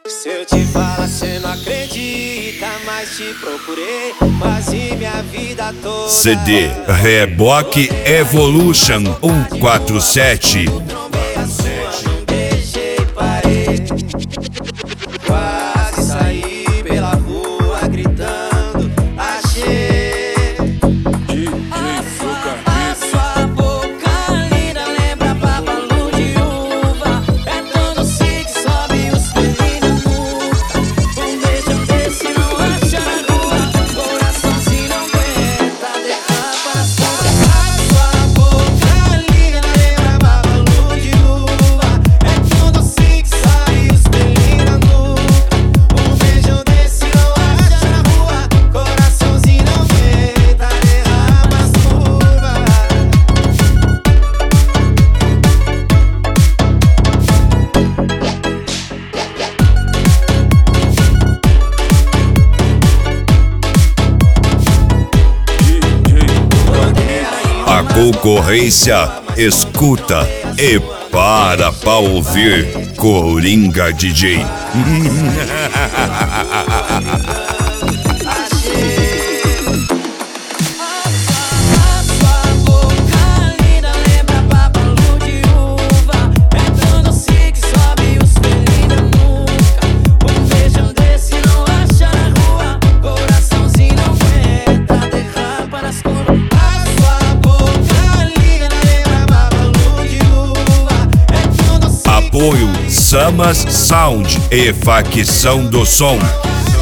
Se eu te falar, cê não acredita, mas te procurei quase minha vida toda. CD Reboque Evolution 147. Trombei a sua, não deixei, parei. Quase saí pela rua gritando, achei. A sua boca linda lembra babalu de uva. É tão doce que sobe os pelinhos na nuca. Um beijo desse não acha na rua, coraçãozinho não aguenta, derrapa nas curvas. A sua boca linda lembra babalu de uva. É tão doce que sobe os pelinhos na nuca. Um beijo desse não acha na rua, coraçãozinho não aguenta, derrapa nas curvas. A concorrência escuta e para pra ouvir Coringa DJ. A sua boca linda lembra babalu de uva. É tão doce que sobe os pelinhos na nuca. Um beijo desse não acha na rua, coraçãozinho não aguenta, derrapa nas curvas. A sua boca linda lembra babalu de uva. É tão doce. Apoio Samas Sound e Facção do Som.